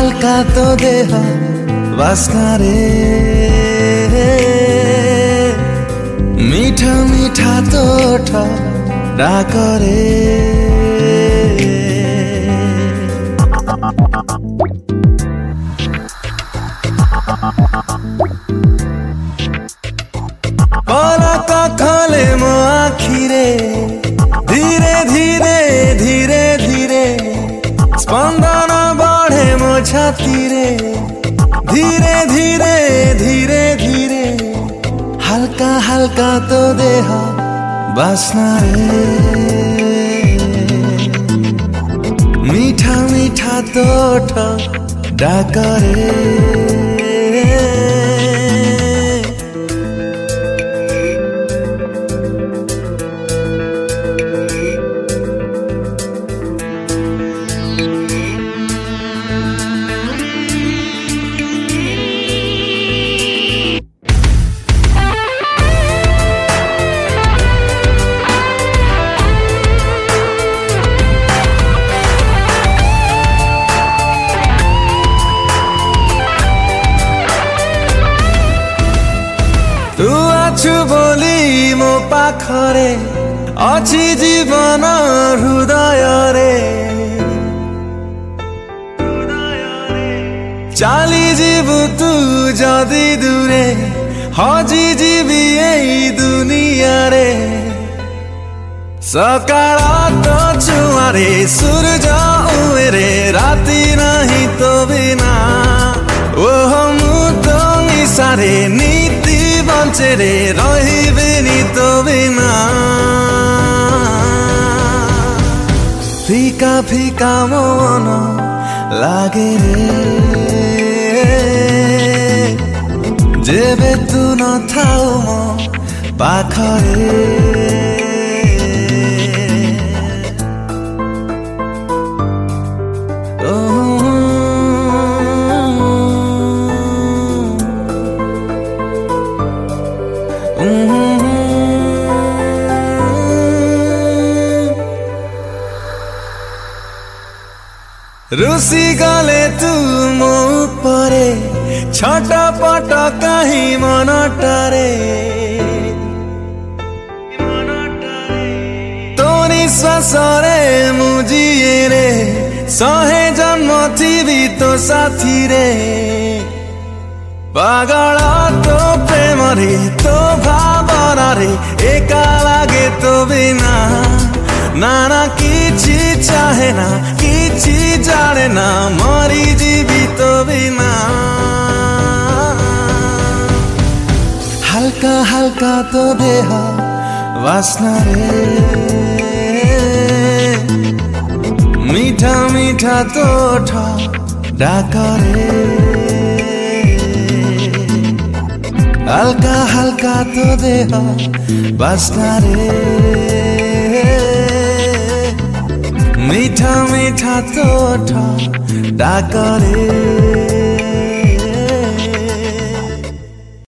হালকা তো দেহ বাসনা রে, মিঠা মিঠা তো ওঠা ডাক রে। পলক খোলে ମୋ ଆଖିରେ, ଧୀରେ ଧୀରେ ଧୀରେ ଧୀରେ ସ୍ପନ୍ଦନ ବଢେ ମୋ ଛାତିରେ, ଧୀରେ ଧୀରେ ଧୀରେ ଧୀରେ ହାଲକା ହାଲକା ତୋ ଦେହ ବାସ୍ନାରେ, ମିଠା ମିଠା ତୋ ଓଠ ଡାକରେ। तू आछु बोली मो पाखरे अछि जीवन हृदय रे, चाली जीवु तू जदि दूरे हजी जीवी एई दुनिया रे। सकाळ तो छुआरे सूरज उरे राति नहीं तो बिना, ओह मु तो निसारे नीति बंचे रे रहिबेनी तो बिना। फीका फीका मन लागे रे, जेबे तू न थाउ मो पाखरे। रुसी गले तू मो परे छटपट कहीं मनटारे, तो निश्वास रे मुझिए रे सहे जन्म थी तो साथी रे। पागल तो प्रेम रे तो भावना रे एका लागे तो बिना, नाना किछि चाहे ना किछि जाने ना मरी जीवी तो बिना। हल्का हल्का तो देह वासना रे, मीठा मीठा तो ओठ डाक रे। हल्का हल्का तो देह वासना रे, मीठा मीठा तो ओठ डाक रे।